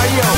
Hey yo,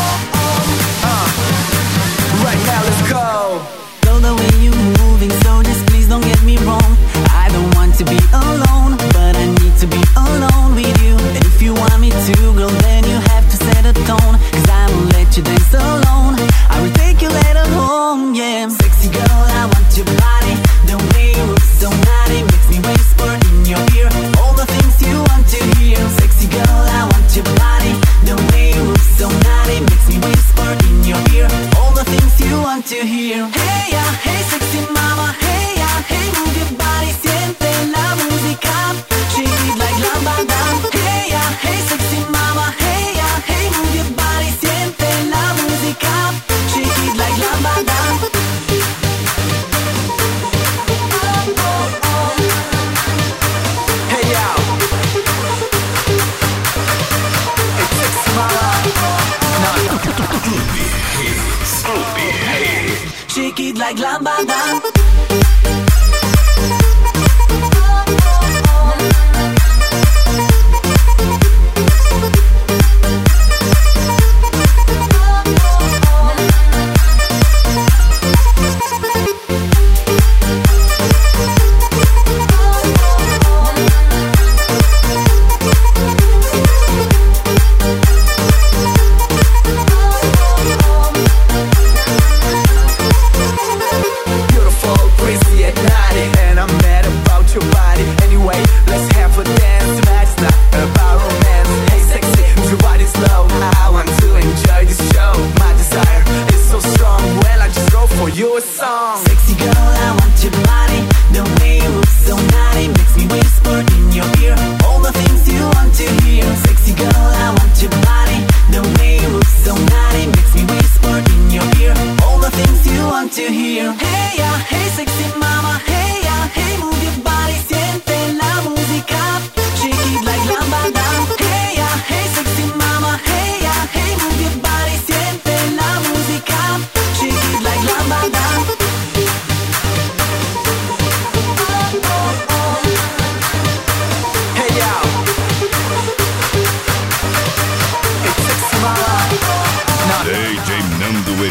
right now let's go. Girl, the way you're moving, so just please don't get me wrong. I don't want to be alone, but I need to be alone with you. And if you want me to, girl, then you have to set a tone. Cause I won't let you dance alone. I will take you later home, yeah. Sexy girl, I want your body. The way you look so naughty makes me whisper in your ear all the things you want to hear. Sexy girl, I want your body. The way you look so naughty makes me whisper in your ear all the things you want to hear. Hey ya, hey sexy mama, hey ya, hey move your body, siente la música, shake it like lambada. Hey ya, hey sexy mama, hey ya, hey move your body, siente la música, shake it like lambada. Shake it like lambada.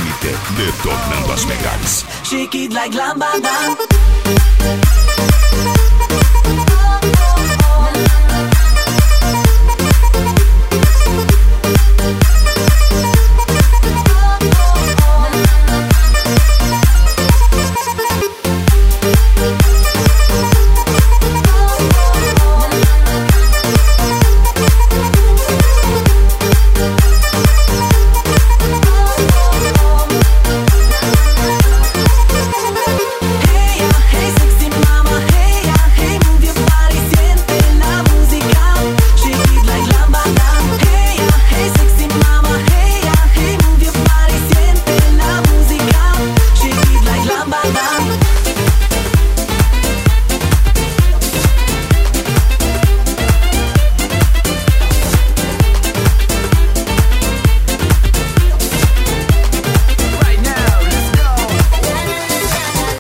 Detonando as melhores. Shake it like lambada.